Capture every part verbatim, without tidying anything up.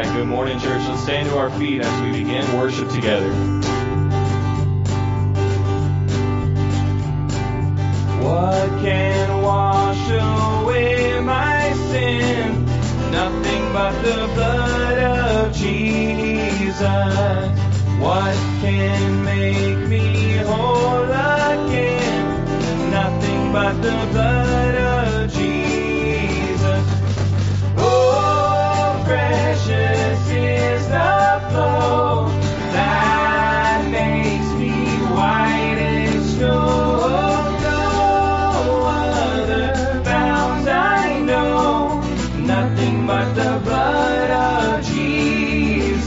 right, good morning, church. Let's stand to our feet as we begin worship together. What can wash away my sin? Nothing but the blood of Jesus. What can make me whole again? Nothing but the blood of Jesus. Oh, precious is the flow that makes me white as snow. Nothing but the blood of Jesus.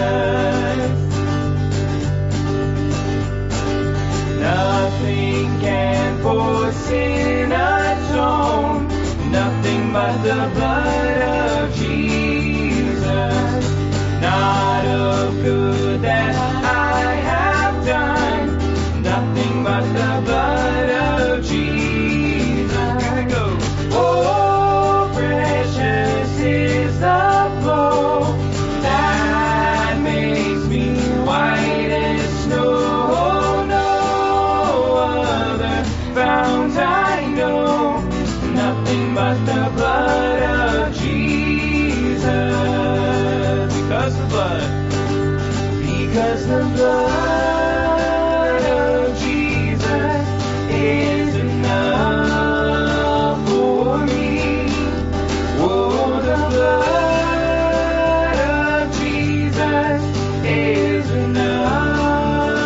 Nothing can for sin atone. Nothing but the blood of Jesus. Not of good that I have done. Nothing but the blood of Jesus. Here we go. Oh, precious is the flow that makes me white as snow. No other fount I know. Nothing but the blood of Jesus. Because the blood, because the blood of Jesus is enough for me. Oh, the blood of Jesus is enough.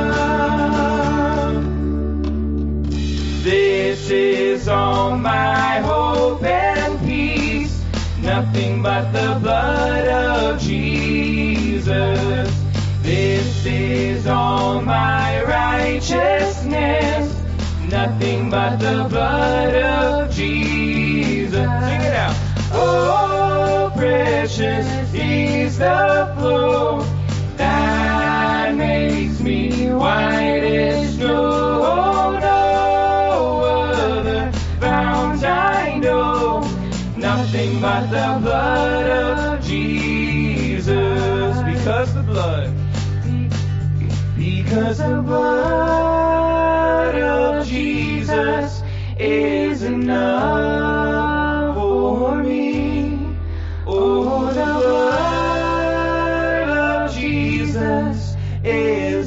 This is all my hope and peace. Nothing but the blood of Jesus. This is all my righteousness. Nothing but the blood of Jesus. Sing it out. Oh, precious is the flow that makes me white as snow. No other fount I know. Nothing but the blood of Jesus. Because the blood, because the blood of Jesus is enough for me. Oh, the blood of Jesus is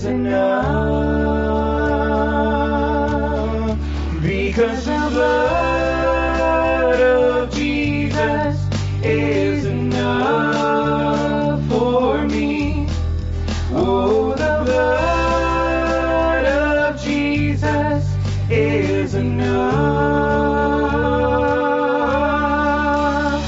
enough. Because the blood of Jesus is enough for me. Oh, the blood of Jesus is enough.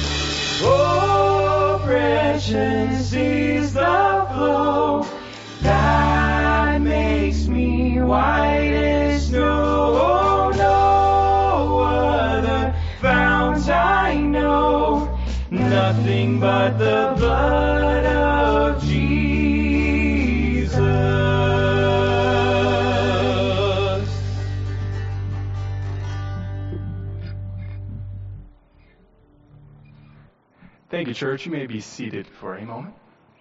Oh, precious is the flow that makes me white as snow. No other fount I know. Nothing but the blood of Jesus. Thank you, church. You may be seated for a moment.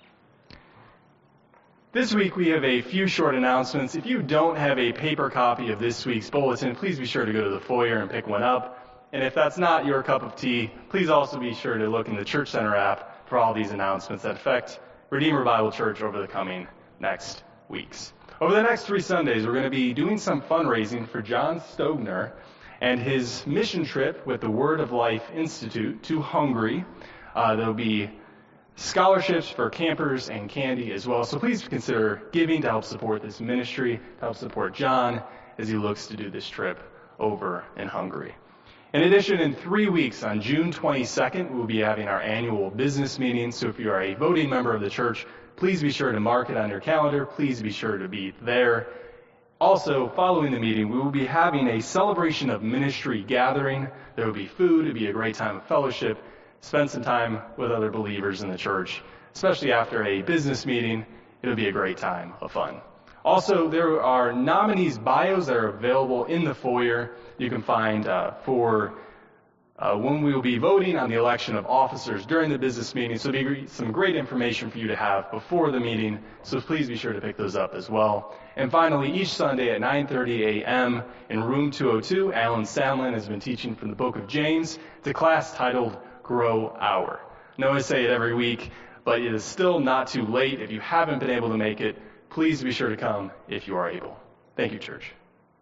This week we have a few short announcements. If you don't have a paper copy of this week's bulletin, please be sure to go to the foyer and pick one up. And if that's not your cup of tea, please also be sure to look in the Church Center app for all these announcements that affect Redeemer Bible Church over the coming next weeks. Over the next three Sundays, we're going to be doing some fundraising for John Stogner and his mission trip with the Word of Life Institute to Hungary. Uh, there'll be scholarships for campers and candy as well. So please consider giving to help support this ministry, to help support John as he looks to do this trip over in Hungary. In addition, in three weeks, on June twenty-second, we'll be having our annual business meeting. So if you are a voting member of the church, please be sure to mark it on your calendar. Please be sure to be there. Also, following the meeting, we will be having a celebration of ministry gathering. There will be food. It'll be a great time of fellowship. Spend some time with other believers in the church, especially after a business meeting. It'll be a great time of fun. Also, there are nominees' bios that are available in the foyer. You can find uh, for uh, when we will be voting on the election of officers during the business meeting. So there'll be some great information for you to have before the meeting, so please be sure to pick those up as well. And finally, each Sunday at nine thirty a.m. in room two oh two, Alan Sandlin has been teaching from the book of James. It's a class titled Grow Our. I know I say it every week, but it is still not too late. If you haven't been able to make it, please be sure to come if you are able. Thank you, church.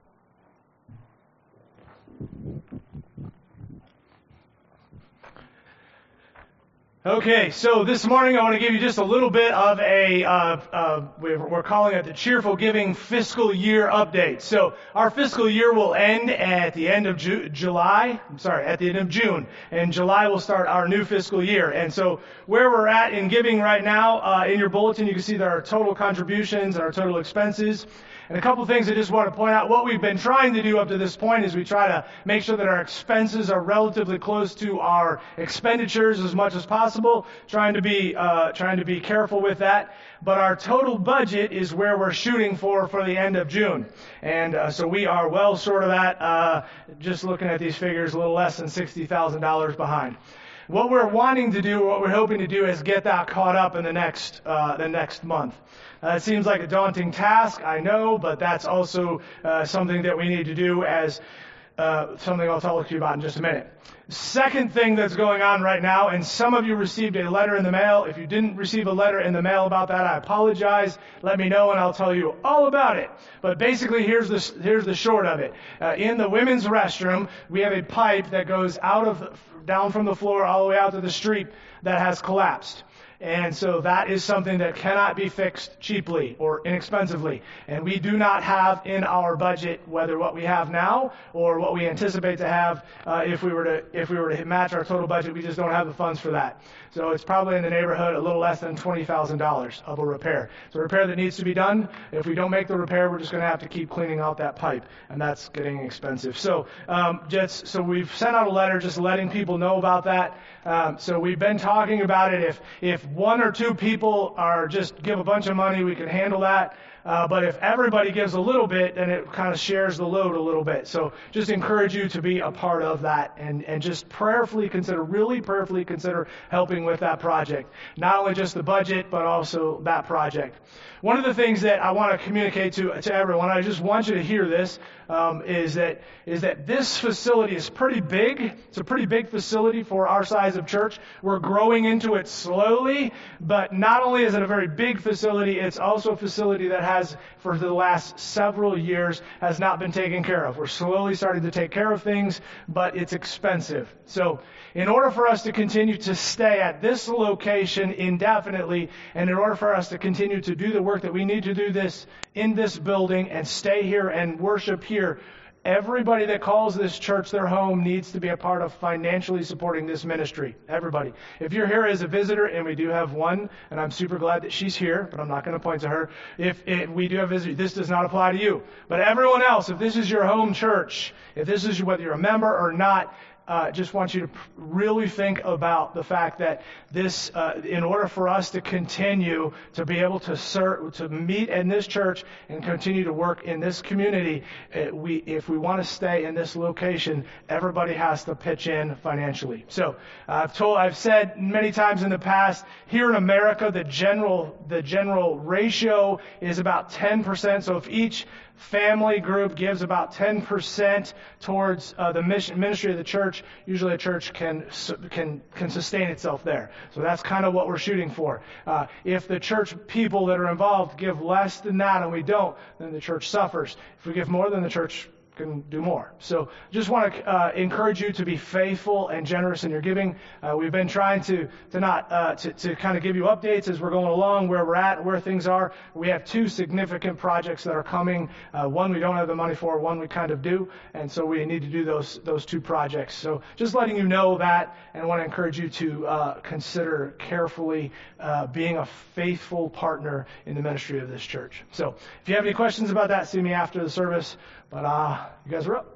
Okay, so this morning I want to give you just a little bit of a, uh, uh, we're, we're calling it the Cheerful Giving Fiscal Year Update. So our fiscal year will end at the end of Ju- July, I'm sorry, at the end of June, and July will start our new fiscal year. And so where we're at in giving right now, uh, in your bulletin you can see there are total contributions and our total expenses. And a couple things I just want to point out. What we've been trying to do up to this point is we try to make sure that our expenses are relatively close to our expenditures as much as possible, trying to be uh, trying to be careful with that. But our total budget is where we're shooting for for the end of June. And uh, so we are well short of that, uh, just looking at these figures, a little less than sixty thousand dollars behind. What we're wanting to do, what we're hoping to do, is get that caught up in the next uh, the next month. Uh, it seems like a daunting task, I know, but that's also uh, something that we need to do as uh, something I'll talk to you about in just a minute. Second thing that's going on right now, and some of you received a letter in the mail. If you didn't receive a letter in the mail about that, I apologize. Let me know and I'll tell you all about it. But basically, here's the, here's the short of it. Uh, in the women's restroom, we have a pipe that goes out of down from the floor all the way out to the street that has collapsed. And so that is something that cannot be fixed cheaply or inexpensively. And we do not have in our budget, whether what we have now or what we anticipate to have, uh, if we were to if we were to match our total budget, we just don't have the funds for that. So it's probably in the neighborhood a little less than twenty thousand dollars of a repair. It's a repair that needs to be done. If we don't make the repair, we're just going to have to keep cleaning out that pipe, and that's getting expensive. So um, just so we've sent out a letter just letting people know about that. Um, so we've been talking about it. If if one or two people are just give a bunch of money, we can handle that. Uh, but if everybody gives a little bit, then it kind of shares the load a little bit. So just encourage you to be a part of that and, and just prayerfully consider, really prayerfully consider helping with that project. Not only just the budget, but also that project. One of the things that I want to communicate to, to everyone, I just want you to hear this, um, is that is that this facility is pretty big. It's a pretty big facility for our size of church. We're growing into it slowly, but not only is it a very big facility, it's also a facility that has, for the last several years, has not been taken care of. We're slowly starting to take care of things, but it's expensive. So in order for us to continue to stay at this location indefinitely, and in order for us to continue to do the work that we need to do this in this building and stay here and worship here, everybody that calls this church their home needs to be a part of financially supporting this ministry. Everybody. If you're here as a visitor, and we do have one, and I'm super glad that she's here, but I'm not going to point to her. If, if we do have visitors, this does not apply to you. But everyone else, if this is your home church, if this is whether you're a member or not, uh, just want you to really think about the fact that this, uh, in order for us to continue to be able to serve, to meet in this church and continue to work in this community, uh, we, if we want to stay in this location, everybody has to pitch in financially. So uh, I've told, I've said many times in the past, here in America, the general, the general ratio is about ten percent. So if each family group gives about ten percent towards uh, the mission ministry of the church, usually a church can can can sustain itself there. So that's kind of what we're shooting for. Uh, if the church people that are involved give less than that and we don't, then the church suffers. If we give more, then the church can do more. So just want to uh, encourage you to be faithful and generous in your giving. Uh, we've been trying to to not uh, to, to kind of give you updates as we're going along, where we're at, where things are. We have two significant projects that are coming. Uh, one we don't have the money for, one we kind of do, and so we need to do those those two projects. So just letting you know that, and want to encourage you to uh, consider carefully uh, being a faithful partner in the ministry of this church. So if you have any questions about that, see me after the service. But uh, you guys are up.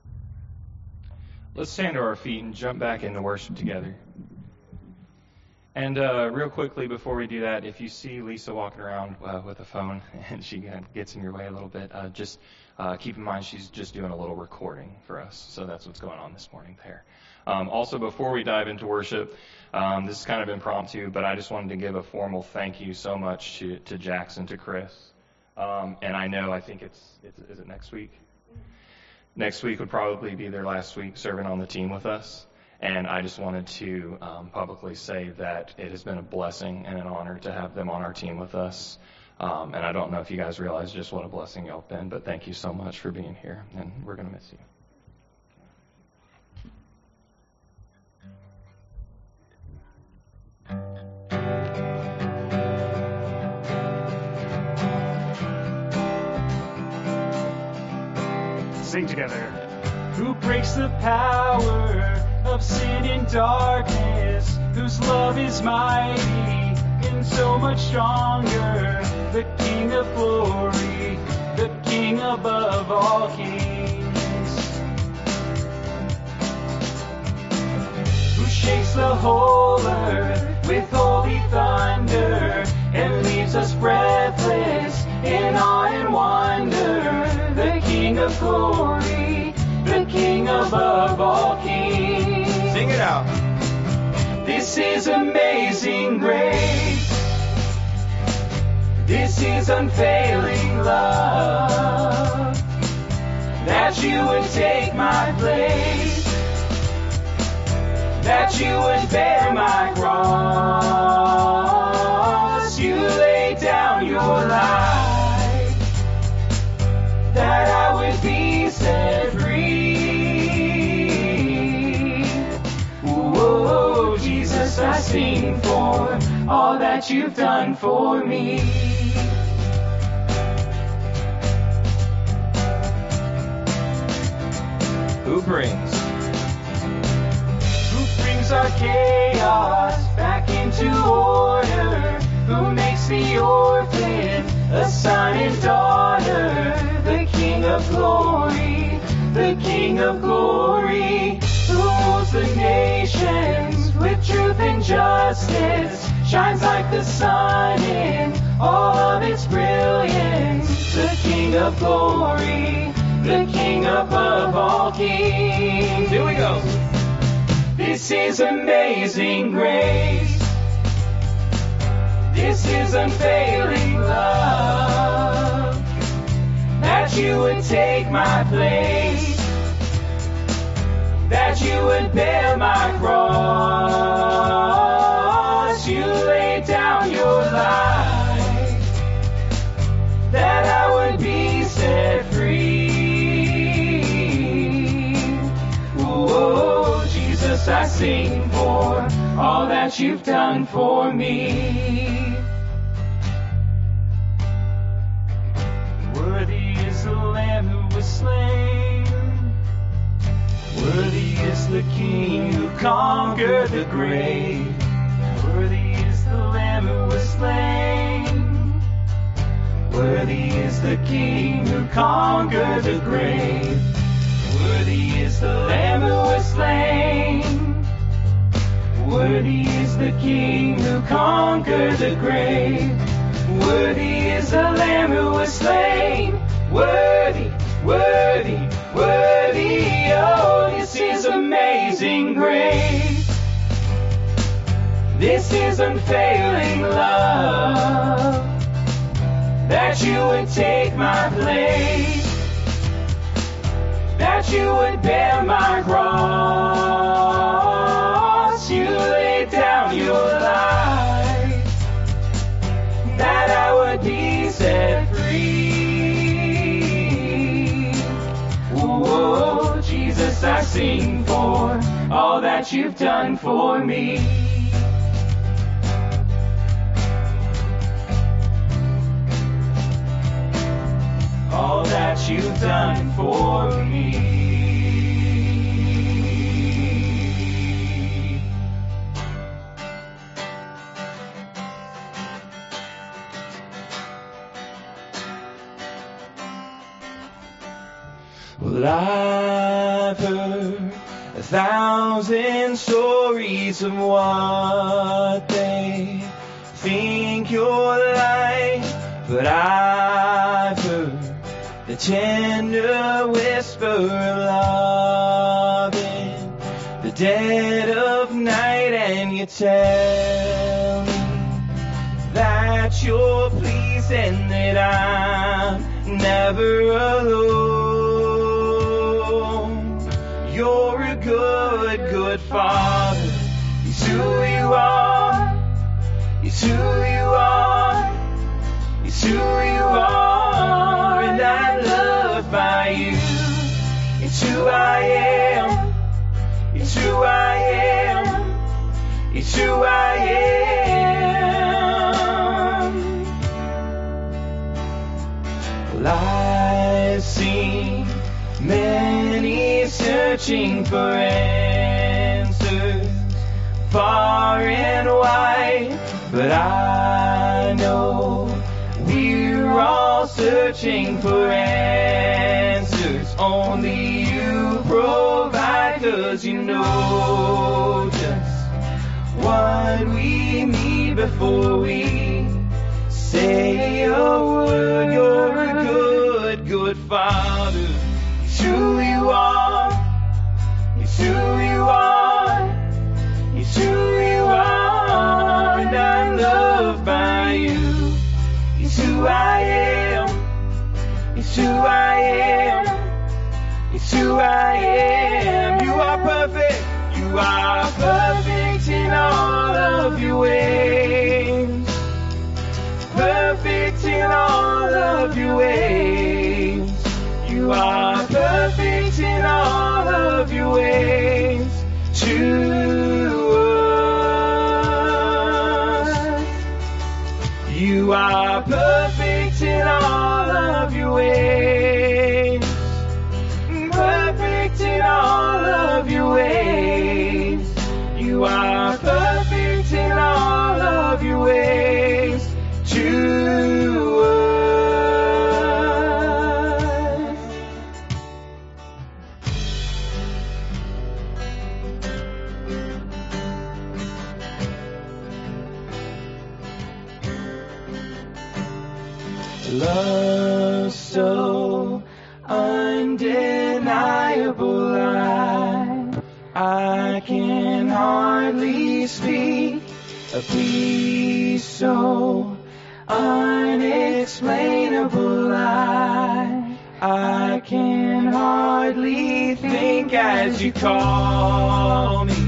Let's stand to our feet and jump back into worship together. And uh, real quickly before we do that, if you see Lisa walking around uh, with a phone and she gets in your way a little bit, uh, just uh, keep in mind she's just doing a little recording for us. So that's what's going on this morning there. Um, also, before we dive into worship, um, this is kind of impromptu, but I just wanted to give a formal thank you so much to, to Jackson, to Chris. Um, and I know, I think it's, it's, is it next week? Next week would probably be their last week serving on the team with us. And I just wanted to um, publicly say that it has been a blessing and an honor to have them on our team with us. Um, and I don't know if you guys realize just what a blessing y'all have been, but thank you so much for being here, and we're going to miss you. Sing together. Who breaks the power of sin and darkness, whose love is mighty and so much stronger, the King of glory, the King above all kings, who shakes the whole earth with holy thunder and leaves us breathless in awe and wonder, the King of glory, the King above all kings. Sing it out. This is amazing grace. This is unfailing love. That you would take my place. That you would bear my cross. You laid down your life. That I would be set free. Whoa, Jesus, I sing for all that you've done for me. Who brings? Who brings our chaos back into order? Who makes the orphan a son and daughter? The King of glory, the King of glory, who rules the nations with truth and justice, shines like the sun in all of its brilliance. The King of glory, the King above all kings. Here we go. This is amazing grace. This is unfailing love. That you would take my place. That you would bear my cross. You laid down your life. That I would be set free. Whoa, Jesus, I sing for all that you've done for me. Worthy is the Lamb who was slain. Worthy is the King who conquered the grave. Worthy is the Lamb who was slain. Worthy is the King who conquered the grave. Worthy is the Lamb who was slain. Worthy is the King who conquered the grave. Worthy is the Lamb who was slain. Worthy, worthy, worthy. Oh, this is amazing grace. This is unfailing love. That you would take my place. That you would bear my cross. You laid down your life. That I would be set free. Whoa, Jesus, I sing for all that you've done for me. All that you've done for me. Well, I've heard a thousand stories of what they think you're like, but I've heard the tender whisper of love in the dead of night, and you tell me that you're pleased and that I'm never alone. You're a good, good Father. It's who you are. It's who you are. It's who you are. And I'm loved by you. It's who I am. It's who I am. It's who I am. Well, I've seen many searching for answers far and wide, but I know we're all searching for answers only you provide, 'cause you know just what we need before we say a word. You're a good, good Father. It's who you are. It's who you are. It's who you are. And I'm loved by you. It's who I am. It's who I am. It's who I am. You are perfect. You are perfect in all of your ways. Perfect in all of your ways. You are perfect in all of your ways to us. You are perfect in all of your ways. Perfect in all of your ways. You are perfect in all of your ways to us. Love so undeniable, I, I can hardly speak. A peace so unexplainable, I, I can hardly think as you call me.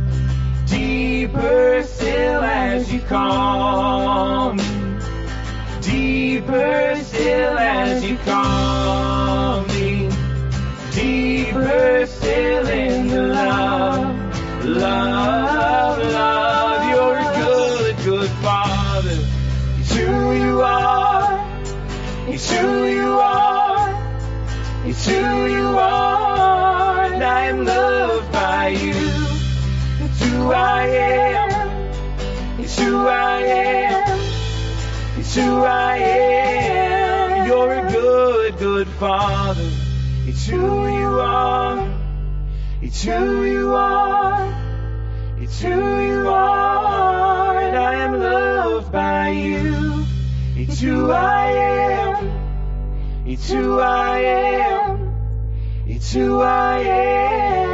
Deeper still as you call me. Deeper still as you call me. Deeper still in the love, love, love. You're a good, good Father. It's who you are. It's who you are. It's who you are. And I am loved by you. It's who I am. It's who I am. It's who I am. You're a good, good Father. It's who you are. It's who you are. It's who you are. And I am loved by you. It's who I am. It's who I am. It's who I am.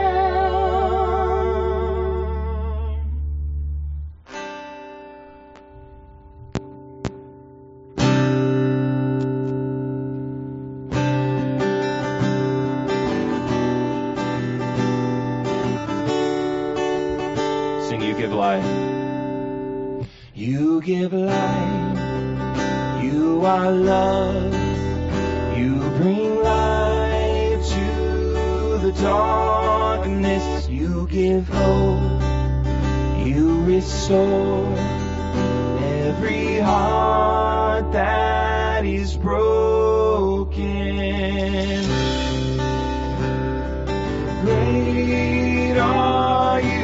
Life. You give life. You are love. You bring light to the darkness. You give hope. You restore every heart that is broken. Great are you.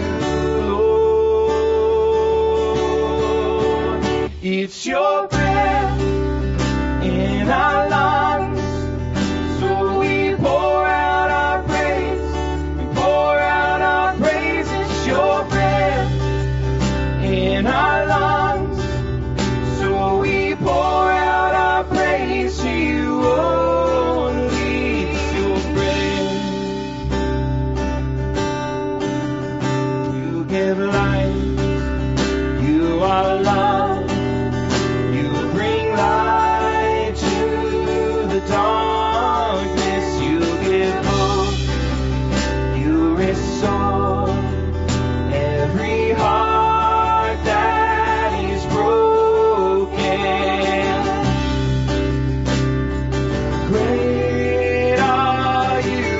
It's your breath in our lungs, so we pour out our praise, we pour every heart that is broken. Great are you,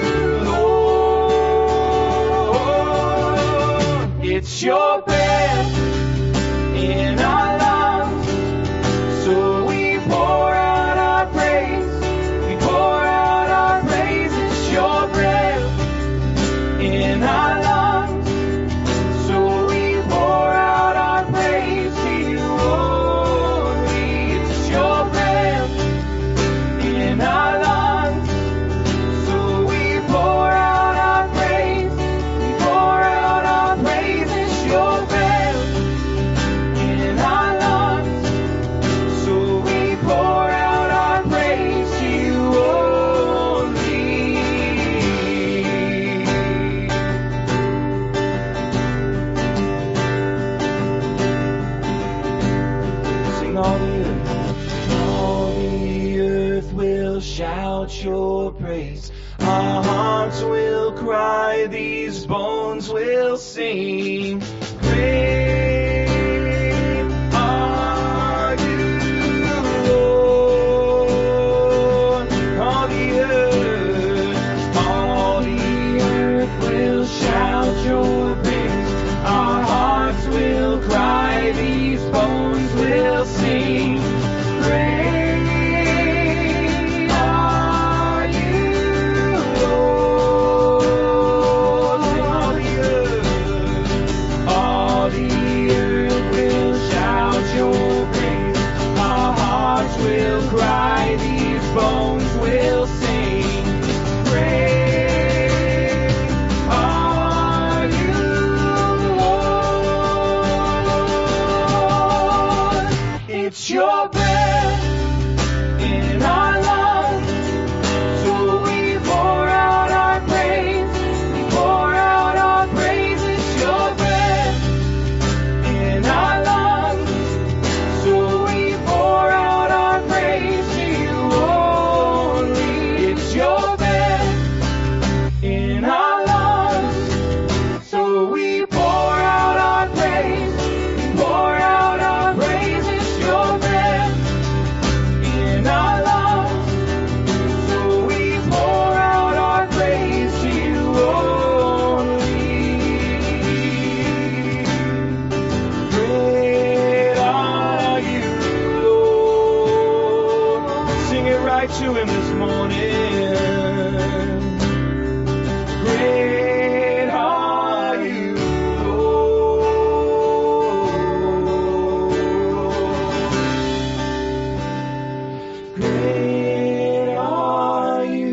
Lord. It's your breath in our lungs, so we pour out our praise. We pour out our praise. It's your breath in our lungs, so we pour out our praise to you only. It's your breath in our lungs, so we pour out our praise. We pour out our praise. It's your breath in our lungs, so we pour out our praise to you only. Sing all the earth, all the earth will shout your praise. Our hearts will cry, these bones will sing. Great are you, Lord. All the earth, all the earth will shout your praise. Our hearts will cry, these bones will sing. Great are you, Lord. All the earth, all the earth will shout your praise. Our hearts will cry, these bones will sing. Great are you, Lord. It's your breath in our lungs, so we pour out our praise. We pour out our praise. It's your breath in our lungs, so we pour out our praise to you only. It's your breath in our lungs, so we pour out our praise. We pour out our praise. It's your breath in our lungs, so we pour out our praise to you only. Great are you, Lord. Sing it right to him this morning. Great are you, Lord. Great are you,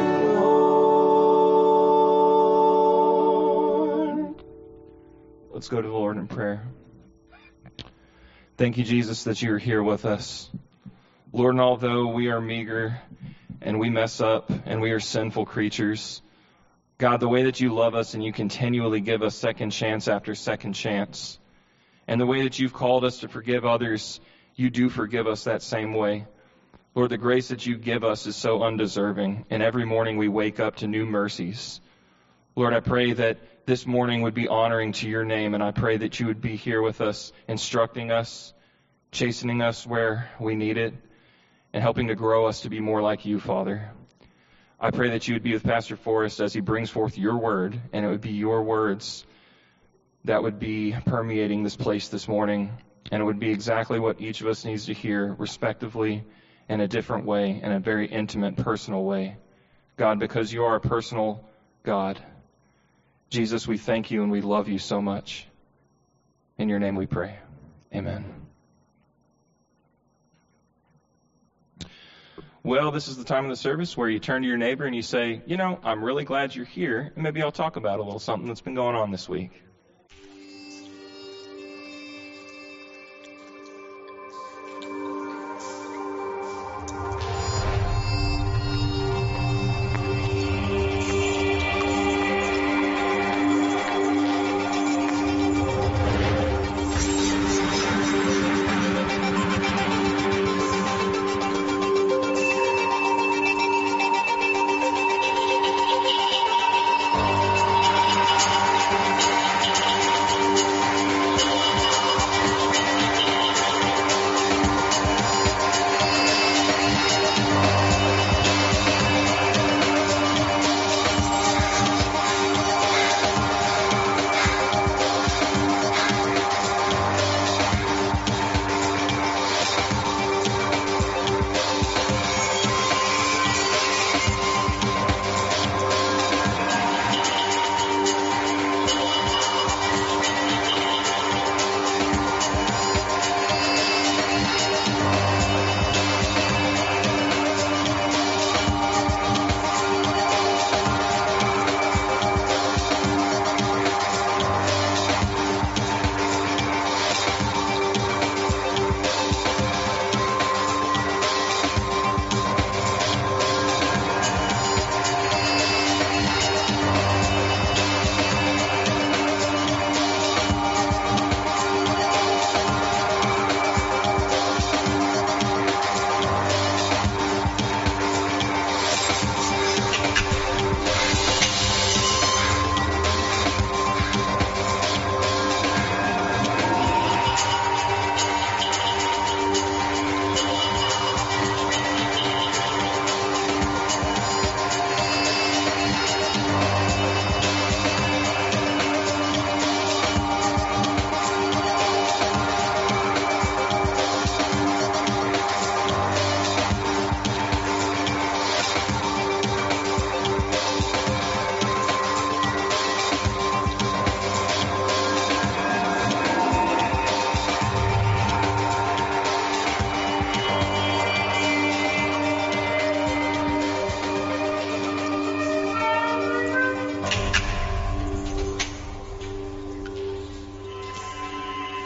Lord. Let's go to the Lord in prayer. Thank you, Jesus, that you're here with us. Lord, and although we are meager and we mess up and we are sinful creatures, God, the way that you love us and you continually give us second chance after second chance, and the way that you've called us to forgive others, you do forgive us that same way. Lord, the grace that you give us is so undeserving, and every morning we wake up to new mercies. Lord, I pray that this morning would be honoring to your name, and I pray that you would be here with us, instructing us, chastening us where we need it, and helping to grow us to be more like you, Father. I pray that you would be with Pastor Forrest as he brings forth your word, and it would be your words that would be permeating this place this morning, and it would be exactly what each of us needs to hear, respectively, in a different way, in a very intimate, personal way. God, because you are a personal God. Jesus, we thank you and we love you so much. In your name we pray. Amen. Well, this is the time of the service where you turn to your neighbor and you say, you know, I'm really glad you're here, and maybe I'll talk about a little something that's been going on this week.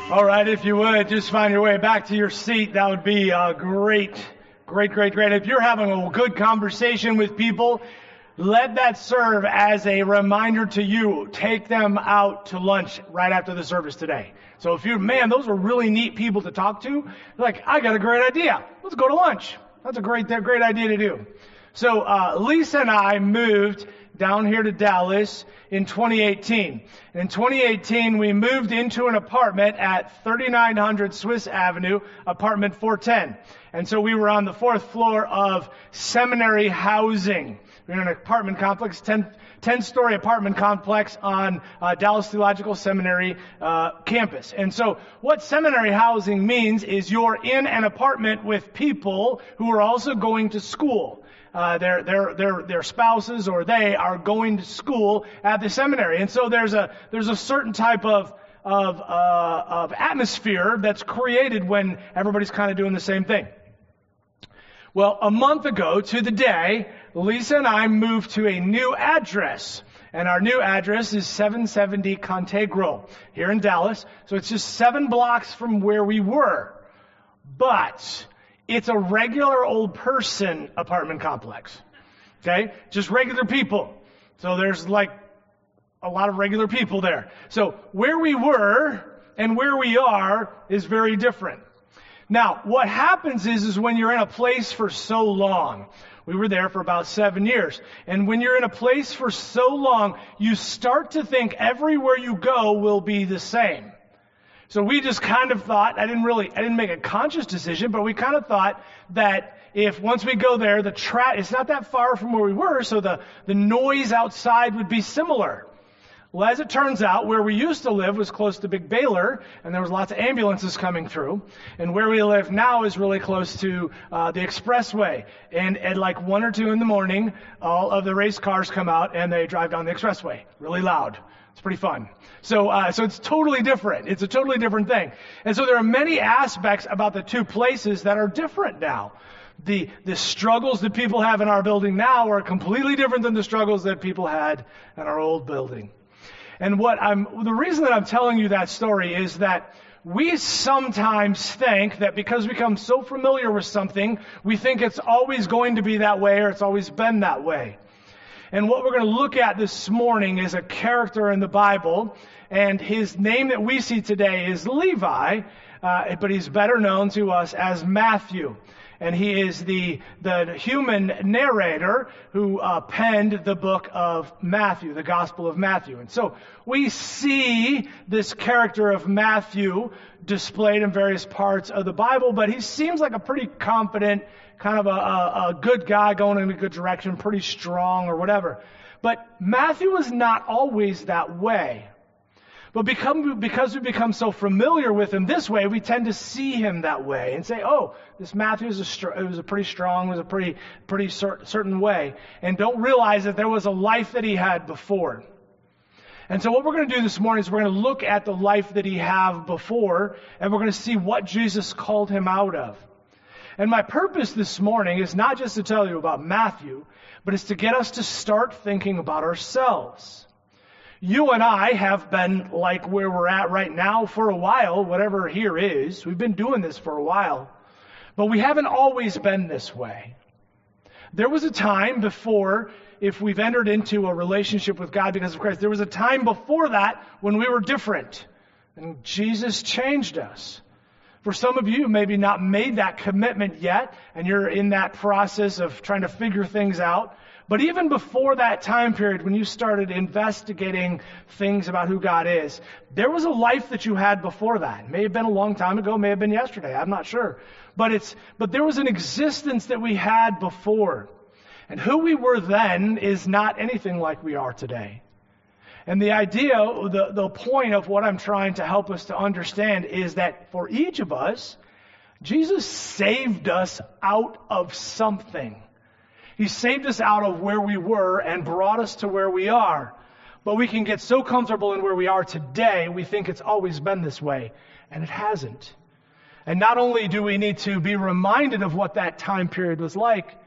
All right, if you would, just find your way back to your seat. That would be uh, great, great, great, great. If you're having a good conversation with people, let that serve as a reminder to you. Take them out to lunch right after the service today. So if you're, man, those are really neat people to talk to. Like, I got a great idea. Let's go to lunch. That's a great, great idea to do. So uh, Lisa and I moved down here to Dallas in twenty eighteen. In twenty eighteen, we moved into an apartment at thirty-nine hundred Swiss Avenue, apartment four ten. And so we were on the fourth floor of seminary housing. We were in an apartment complex, ten, ten-story apartment complex on uh, Dallas Theological Seminary uh, campus. And so what seminary housing means is you're in an apartment with people who are also going to school. Uh, their, their, their, their spouses or they are going to school at the seminary. And so there's a, there's a certain type of, of, uh, of atmosphere that's created when everybody's kind of doing the same thing. Well, a month ago to the day, Lisa and I moved to a new address. And our new address is seven seventy Contegro here in Dallas. So it's just seven blocks from where we were. But it's a regular old person apartment complex. Okay? Just regular people. So there's like a lot of regular people there. So where we were and where we are is very different. Now, what happens is, is when you're in a place for so long, we were there for about seven years, and when you're in a place for so long, you start to think everywhere you go will be the same. So we just kind of thought, I didn't really, I didn't make a conscious decision, but we kind of thought that if once we go there, the tra- it's not that far from where we were, so the, the noise outside would be similar. Well, as it turns out, where we used to live was close to Big Baylor, and there was lots of ambulances coming through. And where we live now is really close to uh, the expressway. And at like one or two in the morning, all of the race cars come out and they drive down the expressway, really loud. It's pretty fun. So, uh, so it's totally different. It's a totally different thing. And so there are many aspects about the two places that are different now. The, the struggles that people have in our building now are completely different than the struggles that people had in our old building. And what I'm, the reason that I'm telling you that story is that we sometimes think that because we become so familiar with something, we think it's always going to be that way or it's always been that way. And what we're going to look at this morning is a character in the Bible, and his name that we see today is Levi, uh, but he's better known to us as Matthew. And he is the the human narrator who uh, penned the book of Matthew, the Gospel of Matthew. And so we see this character of Matthew displayed in various parts of the Bible, but he seems like a pretty confident, kind of a, a, a good guy going in a good direction, pretty strong or whatever. But Matthew is not always that way. But become, because we become so familiar with him this way, we tend to see him that way and say, "Oh, this Matthew is a, it was a pretty strong, was a pretty, pretty cer- certain way," and don't realize that there was a life that he had before. And so, what we're going to do this morning is we're going to look at the life that he had before, and we're going to see what Jesus called him out of. And my purpose this morning is not just to tell you about Matthew, but it's to get us to start thinking about ourselves. You and I have been like where we're at right now for a while, whatever here is. We've been doing this for a while. But we haven't always been this way. There was a time before, if we've entered into a relationship with God because of Christ, there was a time before that when we were different. And Jesus changed us. For some of you, maybe not made that commitment yet, and you're in that process of trying to figure things out. But even before that time period, when you started investigating things about who God is, there was a life that you had before that. It may have been a long time ago, may have been yesterday, I'm not sure. But it's but there was an existence that we had before. And who we were then is not anything like we are today. And the idea, the, the point of what I'm trying to help us to understand is that for each of us, Jesus saved us out of something. He saved us out of where we were and brought us to where we are. But we can get so comfortable in where we are today, we think it's always been this way. And it hasn't. And not only do we need to be reminded of what that time period was like,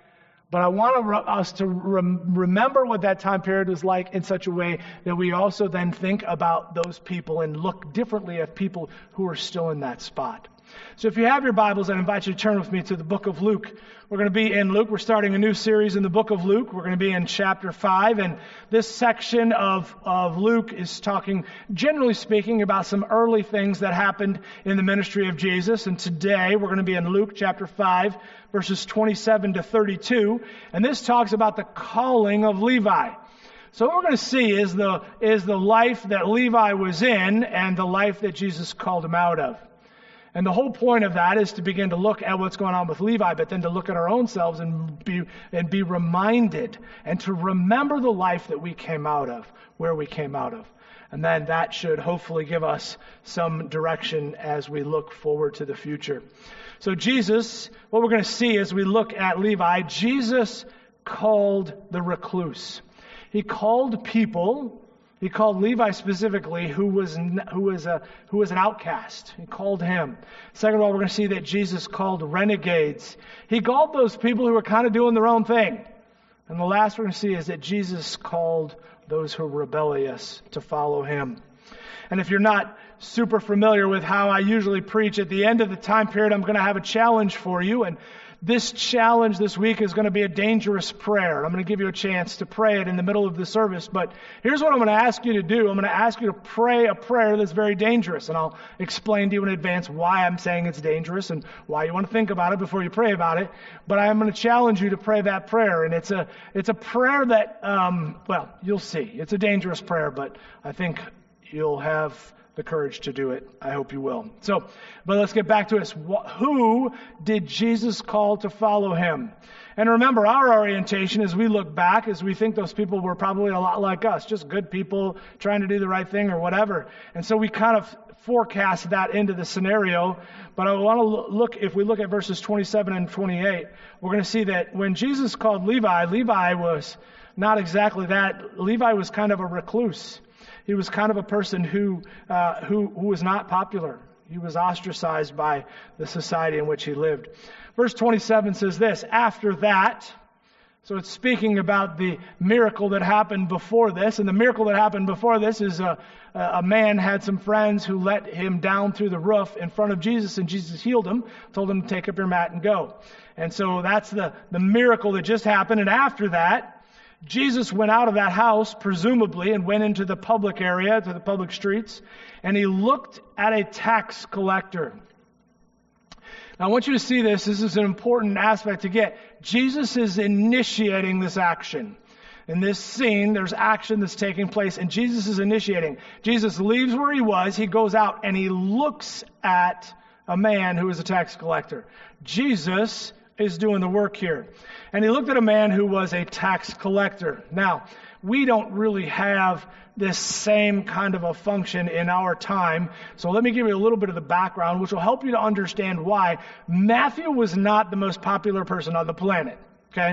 But I want to, us to rem- remember what that time period was like in such a way that we also then think about those people and look differently at people who are still in that spot. So if you have your Bibles, I invite you to turn with me to the book of Luke. We're going to be in Luke. We're starting a new series in the book of Luke. We're going to be in chapter five. And this section of, of Luke is talking, generally speaking, about some early things that happened in the ministry of Jesus. And today we're going to be in Luke chapter five, verses twenty-seven to thirty-two. And this talks about the calling of Levi. So what we're going to see is the, is the life that Levi was in and the life that Jesus called him out of. And the whole point of that is to begin to look at what's going on with Levi, but then to look at our own selves and be and be reminded and to remember the life that we came out of, where we came out of. And then that should hopefully give us some direction as we look forward to the future. So Jesus, what we're going to see as we look at Levi, Jesus called the recluse. He called people. He called Levi specifically, who was who was a who was an outcast. He called him. Second of all, we're going to see that Jesus called renegades. He called those people who were kind of doing their own thing. And the last we're going to see is that Jesus called those who were rebellious to follow him. And if you're not super familiar with how I usually preach, at the end of the time period, I'm going to have a challenge for you. And this challenge this week is going to be a dangerous prayer. I'm going to give you a chance to pray it in the middle of the service. But here's what I'm going to ask you to do. I'm going to ask you to pray a prayer that's very dangerous. And I'll explain to you in advance why I'm saying it's dangerous and why you want to think about it before you pray about it. But I'm going to challenge you to pray that prayer. And it's a it's a prayer that, um, well, you'll see. It's a dangerous prayer, but I think you'll have the courage to do it. I hope you will. So, but let's get back to this. Who did Jesus call to follow him? And remember, our orientation as we look back, as we think those people were probably a lot like us, just good people trying to do the right thing or whatever. And so we kind of forecast that into the scenario. But I want to look, if we look at verses twenty-seven and twenty-eight, we're going to see that when Jesus called Levi, Levi was not exactly that. Levi was kind of a recluse. He was kind of a person who, uh, who who was not popular. He was ostracized by the society in which he lived. Verse twenty-seven says this, after that, so it's speaking about the miracle that happened before this. And the miracle that happened before this is a, a man had some friends who let him down through the roof in front of Jesus, and Jesus healed him, told him to take up your mat and go. And so that's the, the miracle that just happened. And after that, Jesus went out of that house, presumably, and went into the public area, to the public streets, and he looked at a tax collector. Now, I want you to see this. This is an important aspect to get. Jesus is initiating this action. In this scene, there's action that's taking place, and Jesus is initiating. Jesus leaves where he was, he goes out, and he looks at a man who is a tax collector. Jesus is doing the work here. And he looked at a man who was a tax collector. Now, we don't really have this same kind of a function in our time. So let me give you a little bit of the background, which will help you to understand why Matthew was not the most popular person on the planet. Okay?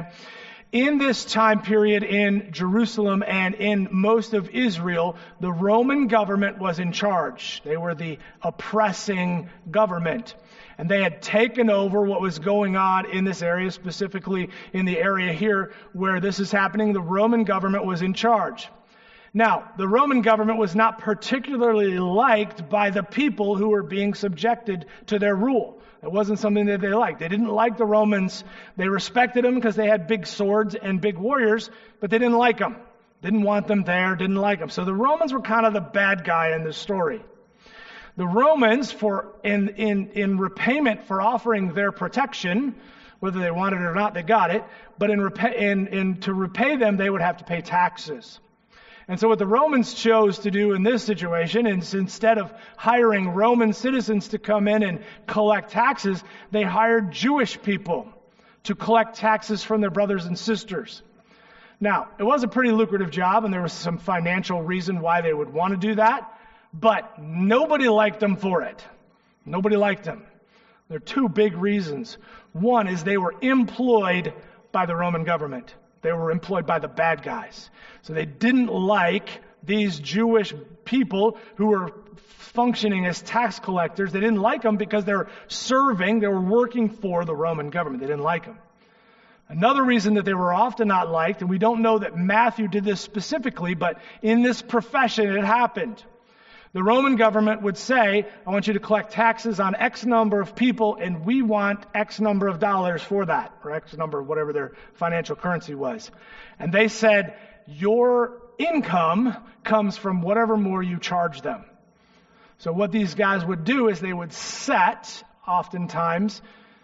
In this time period in Jerusalem and in most of Israel, the Roman government was in charge. They were the oppressing government. And they had taken over what was going on in this area, specifically in the area here where this is happening. The Roman government was in charge. Now, the Roman government was not particularly liked by the people who were being subjected to their rule. It wasn't something that they liked. They didn't like the Romans. They respected them because they had big swords and big warriors, but they didn't like them. Didn't want them there, didn't like them. So the Romans were kind of the bad guy in this story. The Romans, for in, in, in repayment for offering their protection, whether they wanted it or not, they got it, but in, repay, in, in to repay them, they would have to pay taxes. And so what the Romans chose to do in this situation is instead of hiring Roman citizens to come in and collect taxes, they hired Jewish people to collect taxes from their brothers and sisters. Now, it was a pretty lucrative job, and there was some financial reason why they would want to do that. But nobody liked them for it. Nobody liked them. There are two big reasons. One is they were employed by the Roman government. They were employed by the bad guys. So they didn't like these Jewish people who were functioning as tax collectors. They didn't like them because they were serving, they were working for the Roman government. They didn't like them. Another reason that they were often not liked, and we don't know that Matthew did this specifically, but in this profession it happened. The Roman government would say, I want you to collect taxes on X number of people, and we want X number of dollars for that, or X number of whatever their financial currency was. And they said, your income comes from whatever more you charge them. So what these guys would do is they would set, oftentimes,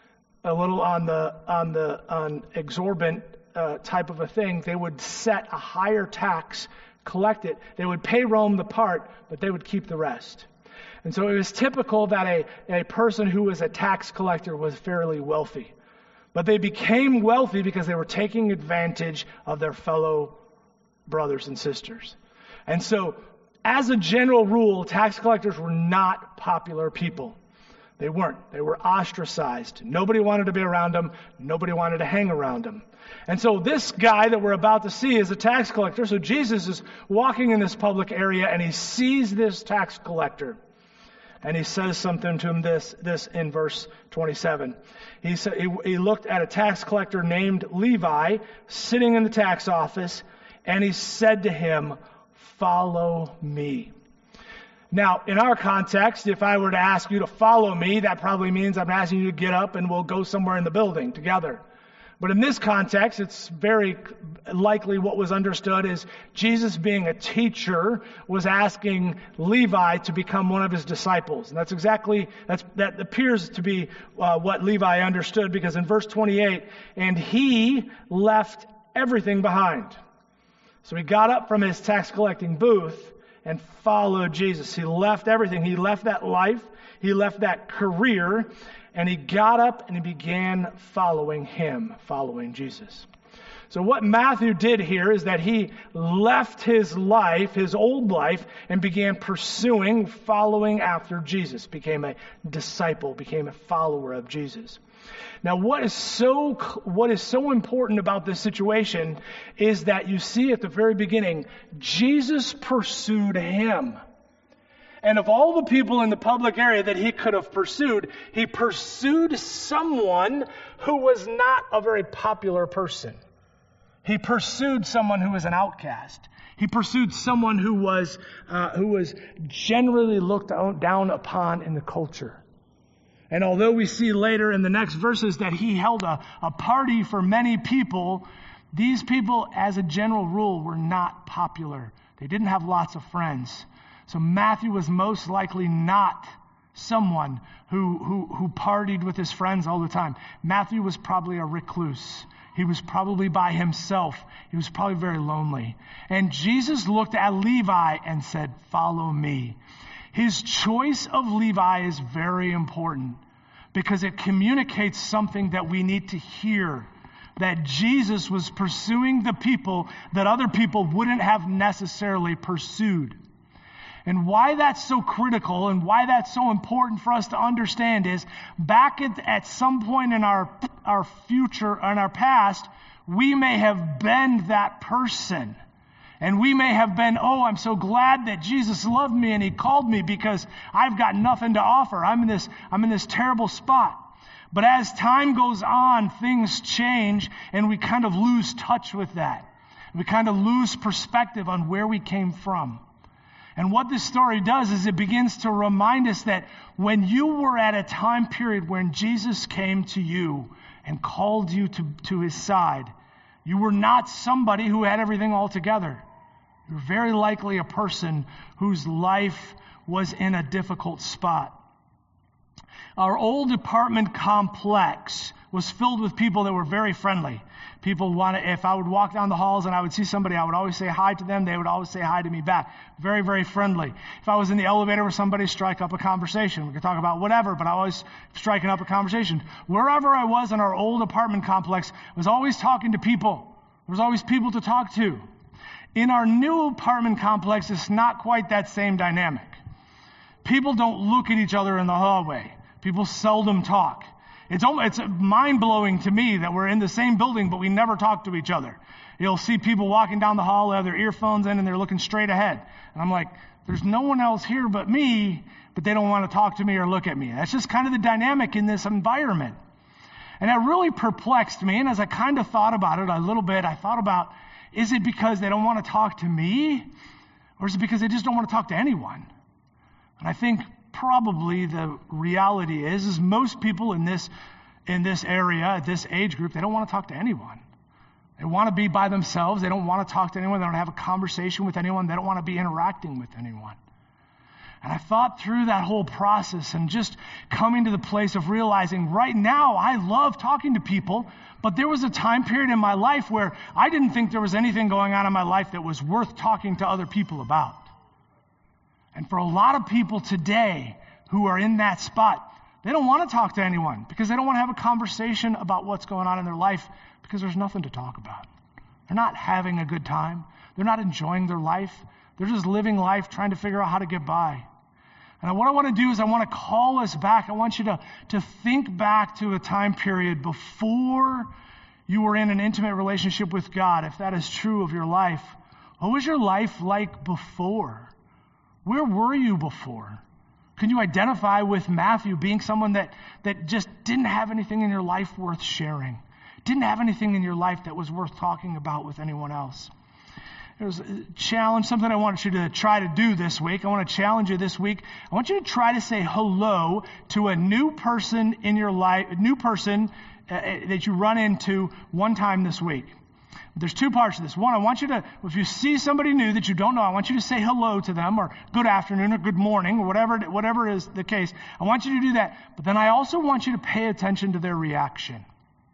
a little on the on the on exorbitant uh, type of a thing. They would set a higher tax, collect it. They would pay Rome the part, but they would keep the rest. And so it was typical that a, a person who was a tax collector was fairly wealthy. But they became wealthy because they were taking advantage of their fellow brothers and sisters. And so, as a general rule, tax collectors were not popular people. They weren't. They were ostracized. Nobody wanted to be around them. Nobody wanted to hang around them. And so this guy that we're about to see is a tax collector. So Jesus is walking in this public area and he sees this tax collector. And he says something to him this, this in verse twenty-seven. He said, he, he looked at a tax collector named Levi sitting in the tax office, and he said to him, "Follow me." Now, in our context, if I were to ask you to follow me, that probably means I'm asking you to get up and we'll go somewhere in the building together. But in this context, it's very likely what was understood is Jesus, being a teacher, was asking Levi to become one of his disciples. And that's exactly, that's, that appears to be uh, what Levi understood, because in verse twenty-eight, and he left everything behind. So he got up from his tax collecting booth and followed Jesus. He left everything. He left that life. He left that career. And he got up and he began following him, following Jesus. So what Matthew did here is that he left his life, his old life, and began pursuing, following after Jesus. Became a disciple, became a follower of Jesus. Now, what is so what is so important about this situation is that you see at the very beginning, Jesus pursued him. And of all the people in the public area that he could have pursued, he pursued someone who was not a very popular person. He pursued someone who was an outcast. He pursued someone who was uh, who was generally looked down upon in the culture. And although we see later in the next verses that he held a, a party for many people, these people, as a general rule, were not popular. They didn't have lots of friends. So Matthew was most likely not someone who, who, who partied with his friends all the time. Matthew was probably a recluse. He was probably by himself. He was probably very lonely. And Jesus looked at Levi and said, "Follow me." His choice of Levi is very important because it communicates something that we need to hear. That Jesus was pursuing the people that other people wouldn't have necessarily pursued. And why that's so critical and why that's so important for us to understand is back at, at some point in our, our future, in our past, we may have been that person. And we may have been, oh, I'm so glad that Jesus loved me and he called me because I've got nothing to offer. I'm in this, I'm in this terrible spot. But as time goes on, things change and we kind of lose touch with that. We kind of lose perspective on where we came from. And what this story does is it begins to remind us that when you were at a time period when Jesus came to you and called you to, to his side, you were not somebody who had everything all together. You were very likely a person whose life was in a difficult spot. Our old apartment complex was filled with people that were very friendly. People wanted, if I would walk down the halls and I would see somebody, I would always say hi to them. They would always say hi to me back. Very, very friendly. If I was in the elevator with somebody, strike up a conversation. We could talk about whatever, but I always striking up a conversation. Wherever I was in our old apartment complex, I was always talking to people. There was always people to talk to. In our new apartment complex, it's not quite that same dynamic. People don't look at each other in the hallway. People seldom talk. It's it's mind-blowing to me that we're in the same building, but we never talk to each other. You'll see people walking down the hall, they have their earphones in, and they're looking straight ahead. And I'm like, there's no one else here but me, but they don't want to talk to me or look at me. That's just kind of the dynamic in this environment. And that really perplexed me. And as I kind of thought about it a little bit, I thought about, is it because they don't want to talk to me? Or is it because they just don't want to talk to anyone? And I think probably the reality is, is most people in this, in this area, at this age group, they don't want to talk to anyone. They want to be by themselves. They don't want to talk to anyone. They don't have a conversation with anyone. They don't want to be interacting with anyone. And I thought through that whole process and just coming to the place of realizing right now I love talking to people, but there was a time period in my life where I didn't think there was anything going on in my life that was worth talking to other people about. And for a lot of people today who are in that spot, they don't want to talk to anyone because they don't want to have a conversation about what's going on in their life because there's nothing to talk about. They're not having a good time. They're not enjoying their life. They're just living life trying to figure out how to get by. And what I want to do is I want to call us back. I want you to, to think back to a time period before you were in an intimate relationship with God, if that is true of your life. What was your life like before? Where were you before? Can you identify with Matthew being someone that, that just didn't have anything in your life worth sharing? Didn't have anything in your life that was worth talking about with anyone else? There's a challenge, something I want you to try to do this week. I want to challenge you this week. I want you to try to say hello to a new person in your life, a new person uh, that you run into one time this week. There's two parts of this. One, I want you to, if you see somebody new that you don't know, I want you to say hello to them, or good afternoon, or good morning, or whatever, whatever is the case. I want you to do that. But then I also want you to pay attention to their reaction.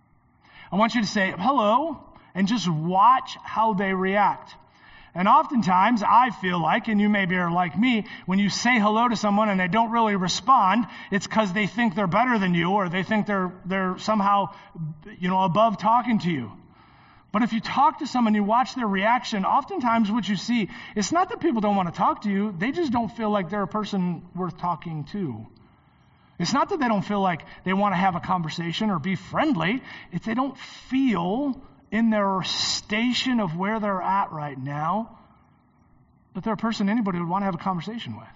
I want you to say hello and just watch how they react. And oftentimes, I feel like, and you maybe are like me, when you say hello to someone and they don't really respond, it's because they think they're better than you, or they think they're they're somehow, you know, above talking to you. But if you talk to someone, you watch their reaction, oftentimes what you see, it's not that people don't want to talk to you, they just don't feel like they're a person worth talking to. It's not that they don't feel like they want to have a conversation or be friendly, it's they don't feel in their station of where they're at right now, but they're a person anybody would want to have a conversation with.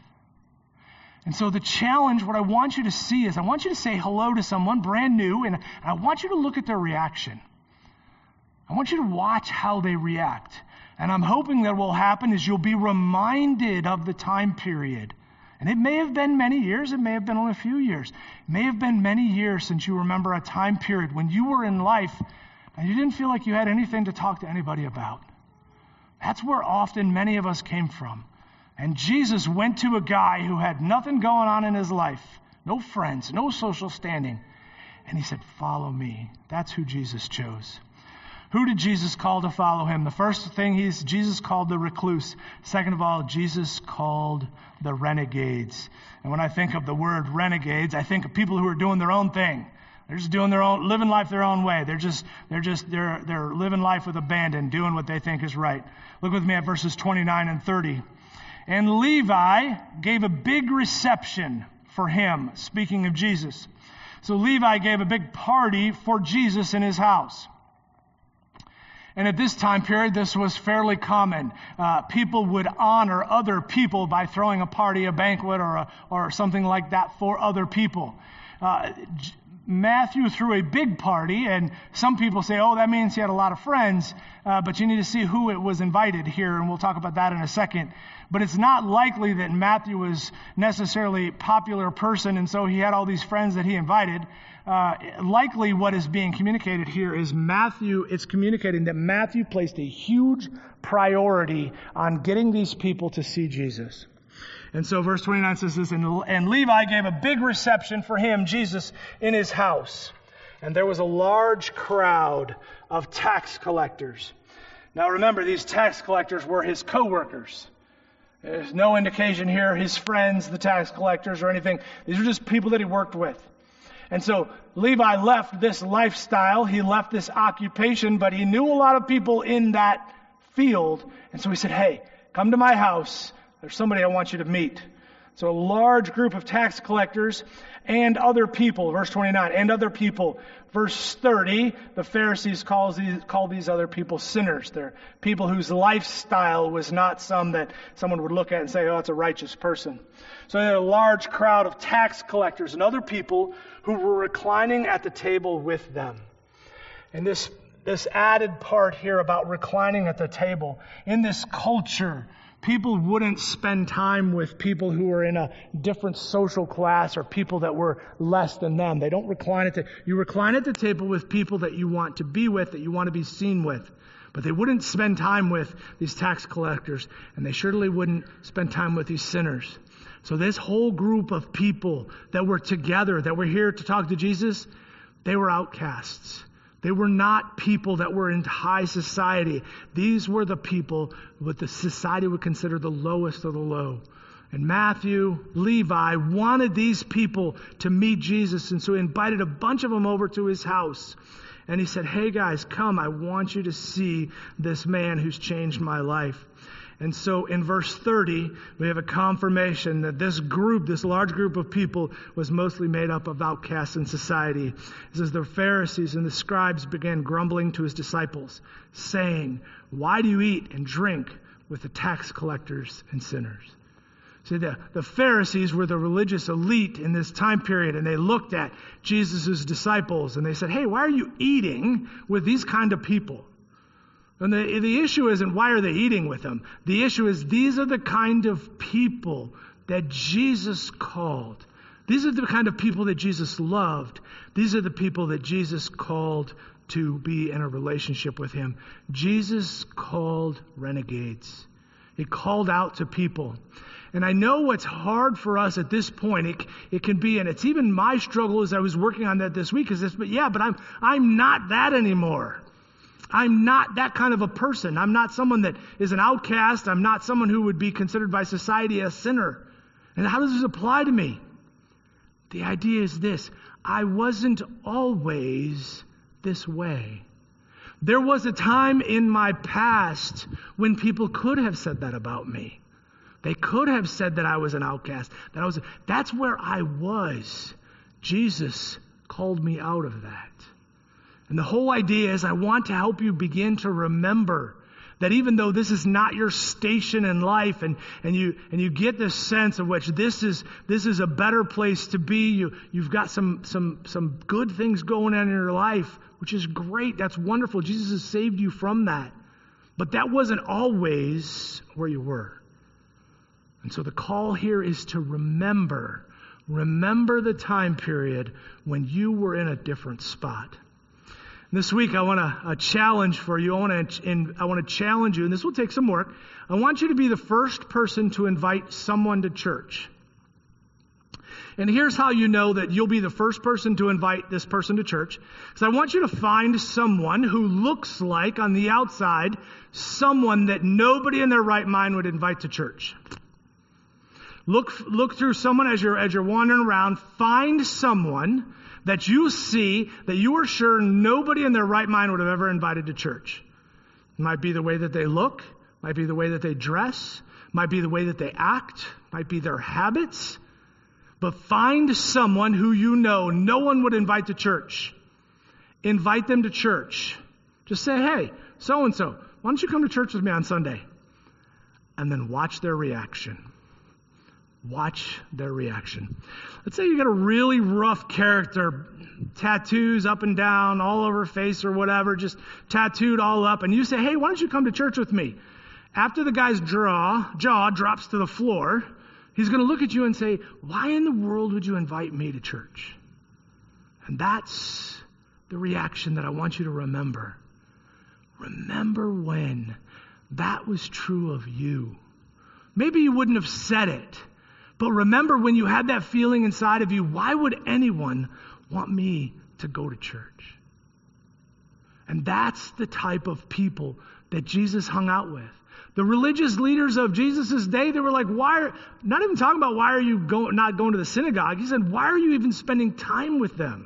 And so the challenge, what I want you to see is I want you to say hello to someone brand new, and I want you to look at their reaction. I want you to watch how they react. And I'm hoping that what will happen is you'll be reminded of the time period. And it may have been many years, it may have been only a few years. It may have been many years since you remember a time period when you were in life and you didn't feel like you had anything to talk to anybody about. That's where often many of us came from. And Jesus went to a guy who had nothing going on in his life, no friends, no social standing. And he said, follow me. That's who Jesus chose. Who did Jesus call to follow him? The first thing he's Jesus called the recluse. Second of all, Jesus called the renegades. And when I think of the word renegades, I think of people who are doing their own thing. They're just doing their own, living life their own way. They're just, they're just, they're, they're living life with abandon, doing what they think is right. Look with me at verses twenty-nine and thirty. And Levi gave a big reception for him, speaking of Jesus. So Levi gave a big party for Jesus in his house. And at this time period, this was fairly common. Uh, people would honor other people by throwing a party, a banquet, or a, or something like that for other people. Uh, Matthew threw a big party, and some people say, oh, that means he had a lot of friends, uh, but you need to see who it was invited here, and we'll talk about that in a second. But it's not likely that Matthew was necessarily a popular person, and so he had all these friends that he invited. Uh, likely what is being communicated here is Matthew, it's communicating that Matthew placed a huge priority on getting these people to see Jesus. And so verse twenty-nine says this, and, and Levi gave a big reception for him, Jesus, in his house. And there was a large crowd of tax collectors. Now remember, these tax collectors were his co-workers. There's no indication here, his friends, the tax collectors or anything. These were just people that he worked with. And so Levi left this lifestyle, he left this occupation, but he knew a lot of people in that field. And so he said, hey, come to my house. There's somebody I want you to meet. So a large group of tax collectors and other people, verse twenty-nine, and other people. Verse thirty, the Pharisees calls these, call these other people sinners. They're people whose lifestyle was not some that someone would look at and say, oh, that's a righteous person. So they had a large crowd of tax collectors and other people who were reclining at the table with them. And this, this added part here about reclining at the table, in this culture, people wouldn't spend time with people who were in a different social class or people that were less than them. They don't recline at the, you recline at the table with people that you want to be with, that you want to be seen with. But they wouldn't spend time with these tax collectors, and they surely wouldn't spend time with these sinners. So this whole group of people that were together, that were here to talk to Jesus, they were outcasts. They were not people that were in high society. These were the people what the society would consider the lowest of the low. And Matthew, Levi, wanted these people to meet Jesus. And so he invited a bunch of them over to his house. And he said, hey guys, come, I want you to see this man who's changed my life. And so in verse thirty, we have a confirmation that this group, this large group of people, was mostly made up of outcasts in society. It says the Pharisees and the scribes began grumbling to his disciples, saying, why do you eat and drink with the tax collectors and sinners? See, the, the Pharisees were the religious elite in this time period, and they looked at Jesus' disciples, and they said, hey, why are you eating with these kind of people? And the, the issue isn't why are they eating with them. The issue is these are the kind of people that Jesus called. These are the kind of people that Jesus loved. These are the people that Jesus called to be in a relationship with him. Jesus called renegades. He called out to people. And I know what's hard for us at this point, it, it can be, and it's even my struggle as I was working on that this week, is this, but yeah, but I'm I'm not that anymore. I'm not that kind of a person. I'm not someone that is an outcast. I'm not someone who would be considered by society a sinner. And how does this apply to me? The idea is this. I wasn't always this way. There was a time in my past when people could have said that about me. They could have said that I was an outcast. That I was. That's where I was. Jesus called me out of that. And the whole idea is I want to help you begin to remember that even though this is not your station in life, and, and you and you get this sense of which this is this is a better place to be, you you've got some some some good things going on in your life, which is great. That's wonderful. Jesus has saved you from that. But that wasn't always where you were. And so the call here is to remember. Remember the time period when you were in a different spot. This week, I want to a challenge for you. I want to, and I want to challenge you, and this will take some work. I want you to be the first person to invite someone to church. And here's how you know that you'll be the first person to invite this person to church. Because I want you to find someone who looks like, on the outside, someone that nobody in their right mind would invite to church. Look, look through someone as you're as you're wandering around. Find someone that you see that you are sure nobody in their right mind would have ever invited to church. It might be the way that they look, might be the way that they dress, might be the way that they act, might be their habits. But find someone who you know no one would invite to church. Invite them to church. Just say, hey, so-and-so, why don't you come to church with me on Sunday? And then watch their reaction. Watch their reaction. Let's say you got a really rough character, tattoos up and down, all over face or whatever, just tattooed all up, and you say, hey, why don't you come to church with me? After the guy's jaw, jaw drops to the floor, he's going to look at you and say, why in the world would you invite me to church? And that's the reaction that I want you to remember. Remember when that was true of you. Maybe you wouldn't have said it. But remember when you had that feeling inside of you, why would anyone want me to go to church? And that's the type of people that Jesus hung out with. The religious leaders of Jesus' day, they were like, why are, not even talking about why are you go, not going to the synagogue. He said, why are you even spending time with them?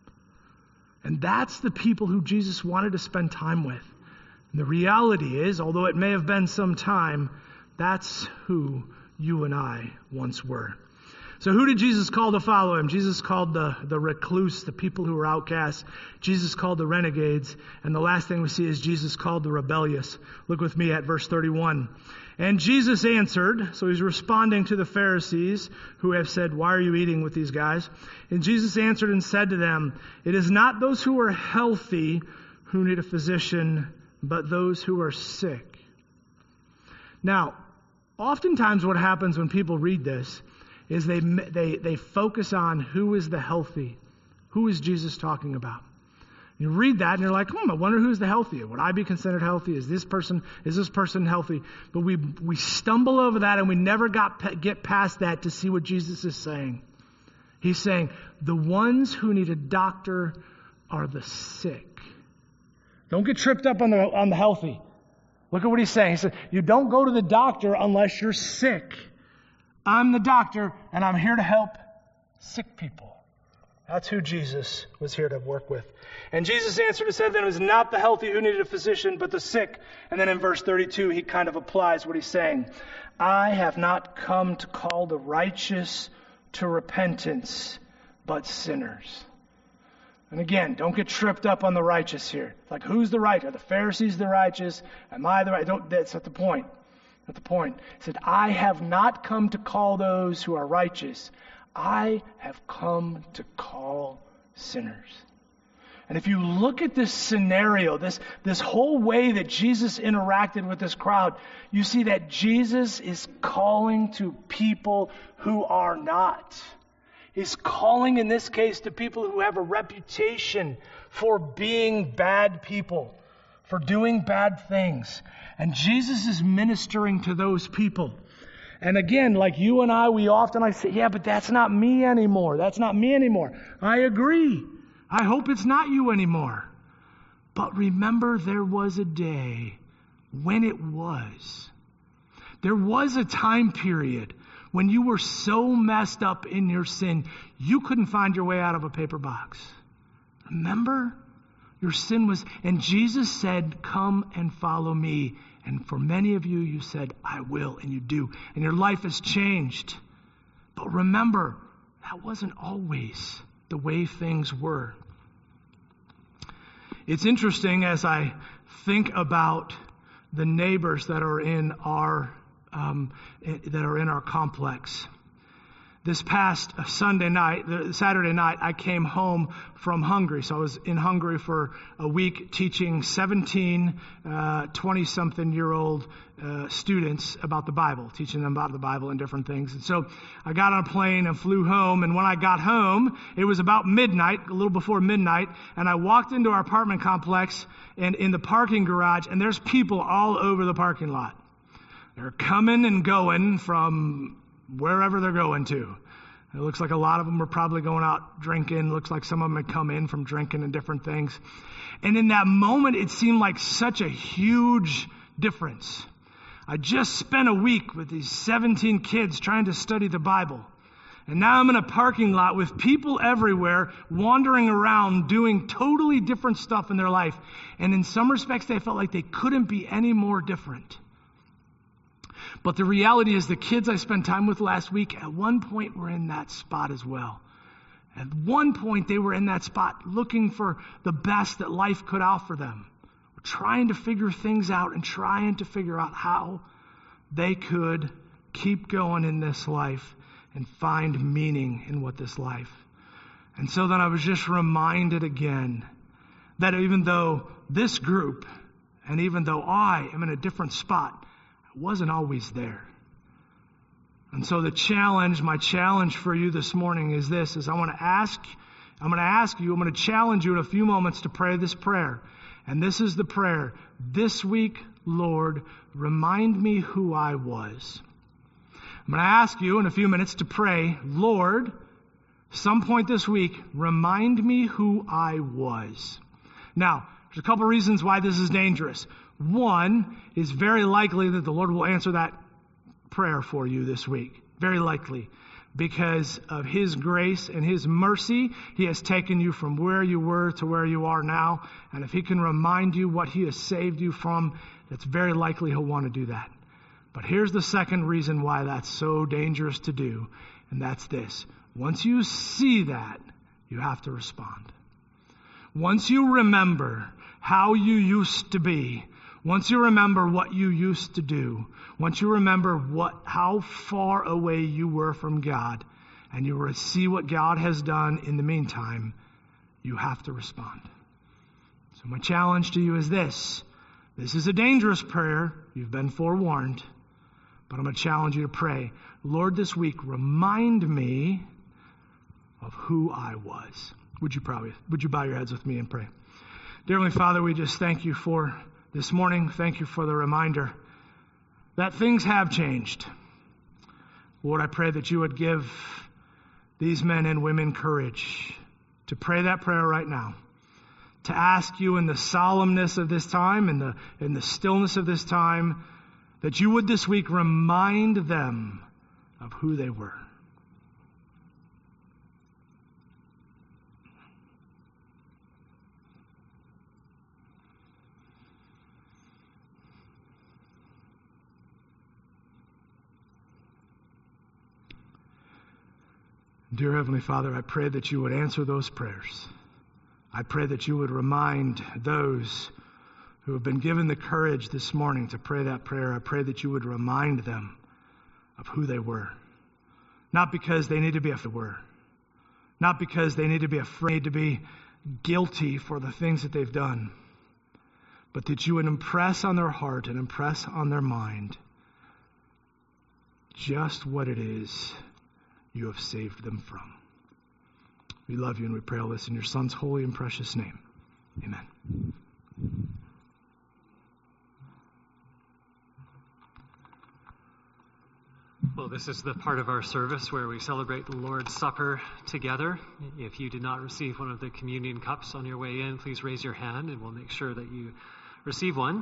And that's the people who Jesus wanted to spend time with. And the reality is, although it may have been some time, that's who you and I once were. So who did Jesus call to follow him? Jesus called the, the recluse, the people who were outcasts. Jesus called the renegades. And the last thing we see is Jesus called the rebellious. Look with me at verse thirty-one. And Jesus answered, so he's responding to the Pharisees who have said, why are you eating with these guys? And Jesus answered and said to them, it is not those who are healthy who need a physician, but those who are sick. Now, oftentimes what happens when people read this is they they they focus on who is the healthy. Who is Jesus talking about? You read that and you're like, hmm, I wonder who's the healthy. Would I be considered healthy? Is this person is this person healthy? But we we stumble over that and we never got get past that to see what Jesus is saying. He's saying the ones who need a doctor are the sick. Don't get tripped up on the on the healthy. Look at what he's saying. He said, you don't go to the doctor unless you're sick. I'm the doctor, and I'm here to help sick people. That's who Jesus was here to work with. And Jesus answered and said that it was not the healthy who needed a physician, but the sick. And then in verse thirty-two, he kind of applies what he's saying. I have not come to call the righteous to repentance, but sinners. And again, don't get tripped up on the righteous here. Like, who's the righteous? Are the Pharisees the righteous? Am I the right? Don't, that's not the point. At the point. He said, I have not come to call those who are righteous. I have come to call sinners. And if you look at this scenario, this, this whole way that Jesus interacted with this crowd, you see that Jesus is calling to people who are not. He's calling, in this case, to people who have a reputation for being bad people, for doing bad things. And Jesus is ministering to those people. And again, like you and I, we often I say, yeah, but that's not me anymore. That's not me anymore. I agree. I hope it's not you anymore. But remember, there was a day when it was. There was a time period when you were so messed up in your sin, you couldn't find your way out of a paper box. Remember? Your sin was, and Jesus said, come and follow me. And for many of you, you said, I will, and you do. And your life has changed. But remember, that wasn't always the way things were. It's interesting as I think about the neighbors that are in our, um, that are in our complex. This past Sunday night, Saturday night, I came home from Hungary. So I was in Hungary for a week teaching seventeen, twenty-something-year-old uh, students about the Bible, teaching them about the Bible and different things. And so I got on a plane and flew home. And when I got home, it was about midnight, a little before midnight. And I walked into our apartment complex and in the parking garage, and there's people all over the parking lot. They're coming and going from wherever they're going to. It looks like a lot of them are probably going out drinking. Looks like some of them had come in from drinking and different things. And in that moment, it seemed like such a huge difference. I just spent a week with these seventeen kids trying to study the Bible. And now I'm in a parking lot with people everywhere wandering around doing totally different stuff in their life. And in some respects, they felt like they couldn't be any more different. But the reality is the kids I spent time with last week at one point were in that spot as well. At one point they were in that spot looking for the best that life could offer them. Trying to figure things out and trying to figure out how they could keep going in this life and find meaning in what this life. And so then I was just reminded again that even though this group and even though I am in a different spot, wasn't always there. And so the challenge, my challenge for you this morning is this, is I want to ask, I'm going to ask you, I'm going to challenge you in a few moments to pray this prayer. And this is the prayer. This week, Lord, remind me who I was. I'm going to ask you in a few minutes to pray, Lord, some point this week, remind me who I was. Now, there's a couple reasons why this is dangerous. One is very likely that the Lord will answer that prayer for you this week. Very likely. Because of His grace and His mercy, He has taken you from where you were to where you are now. And if He can remind you what He has saved you from, that's very likely He'll want to do that. But here's the second reason why that's so dangerous to do, and that's this. Once you see that, you have to respond. Once you remember how you used to be, once you remember what you used to do, once you remember what how far away you were from God, and you see what God has done in the meantime, you have to respond. So my challenge to you is this. This is a dangerous prayer. You've been forewarned. But I'm going to challenge you to pray. Lord, this week, remind me of who I was. Would you probably, would you bow your heads with me and pray? Dear Heavenly Father, we just thank you for this morning. Thank you for the reminder that things have changed. Lord, I pray that you would give these men and women courage to pray that prayer right now, to ask you in the solemnness of this time, in the, in the stillness of this time, that you would this week remind them of who they were. Dear Heavenly Father, I pray that you would answer those prayers. I pray that you would remind those who have been given the courage this morning to pray that prayer. I pray that you would remind them of who they were. Not because they need to be afraid, were. Not because they need to be afraid to be guilty for the things that they've done, but that you would impress on their heart and impress on their mind just what it is you have saved them from. We love you and we pray all this in your Son's holy and precious name. Amen. Well, this is the part of our service where we celebrate the Lord's Supper together. If you did not receive one of the communion cups on your way in, please raise your hand and we'll make sure that you receive one.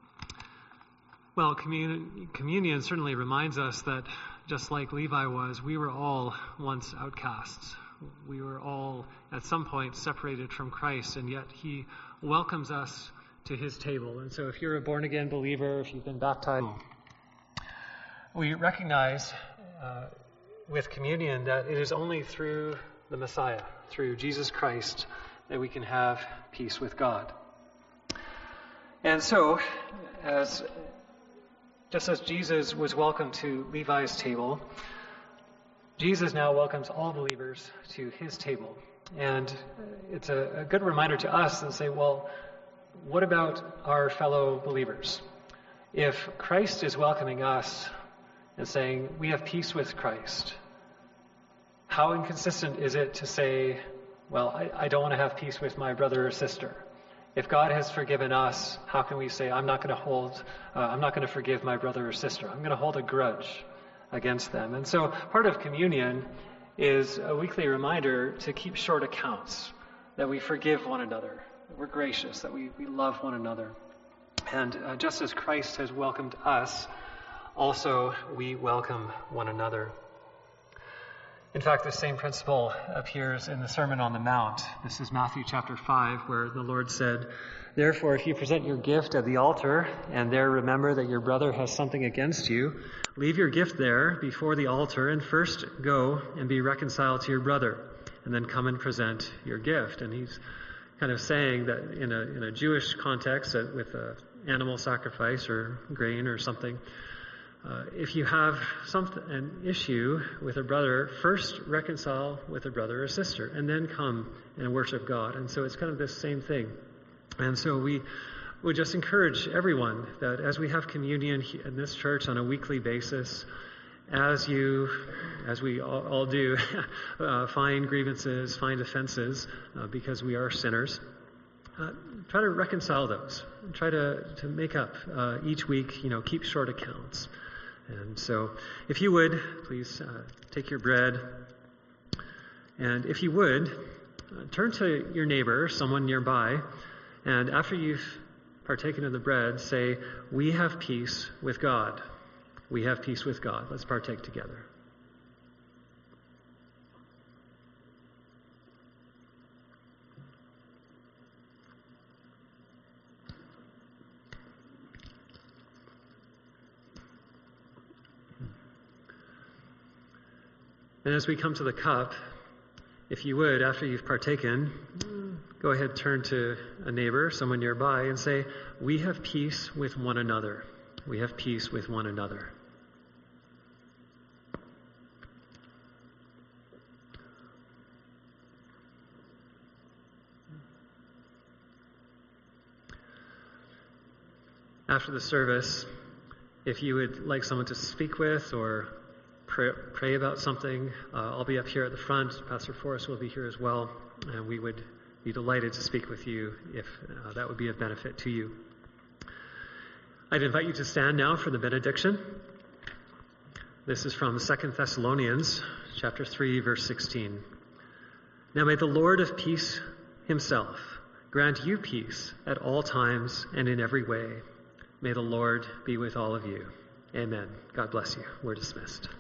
Well, communion, communion certainly reminds us that just like Levi was, we were all once outcasts. We were all at some point separated from Christ, and yet he welcomes us to his table. And so if you're a born-again believer, if you've been baptized, we recognize uh, with communion that it is only through the Messiah, through Jesus Christ, that we can have peace with God. And so, as just as Jesus was welcome to Levi's table, Jesus now welcomes all believers to his table. And it's a, a good reminder to us and say, well, what about our fellow believers? If Christ is welcoming us and saying, we have peace with Christ, how inconsistent is it to say, well, I, I don't want to have peace with my brother or sister? If God has forgiven us, how can we say, I'm not going to hold, uh, I'm not going to forgive my brother or sister. I'm going to hold a grudge against them. And so part of communion is a weekly reminder to keep short accounts, that we forgive one another, that we're gracious, that we, we love one another. And uh, just as Christ has welcomed us, also we welcome one another. In fact, the same principle appears in the Sermon on the Mount. This is Matthew chapter five, where the Lord said, therefore, if you present your gift at the altar, and there remember that your brother has something against you, leave your gift there before the altar, and first go and be reconciled to your brother, and then come and present your gift. And he's kind of saying that in a, in a Jewish context, that with an animal sacrifice or grain or something, Uh, if you have some, an issue with a brother, first reconcile with a brother or sister, and then come and worship God. And so it's kind of this same thing. And so we would just encourage everyone that as we have communion in this church on a weekly basis, as you, as we all, all do, uh, find grievances, find offenses, uh, because we are sinners, uh, try to reconcile those. Try to, to make up uh, each week, you know, keep short accounts. And so, if you would, please uh, take your bread. And if you would, uh, turn to your neighbor, someone nearby, and after you've partaken of the bread, say, we have peace with God. We have peace with God. Let's partake together. And as we come to the cup, if you would, after you've partaken, go ahead, turn to a neighbor, someone nearby, and say, "We have peace with one another. We have peace with one another." After the service, if you would like someone to speak with or pray, pray about something, uh, I'll be up here at the front. Pastor Forrest will be here as well, and we would be delighted to speak with you if uh, that would be of benefit to you. I'd invite you to stand now for the benediction. This is from Second Thessalonians chapter three, verse sixteen. Now may the Lord of peace himself grant you peace at all times and in every way. May the Lord be with all of you. Amen. God bless you. We're dismissed.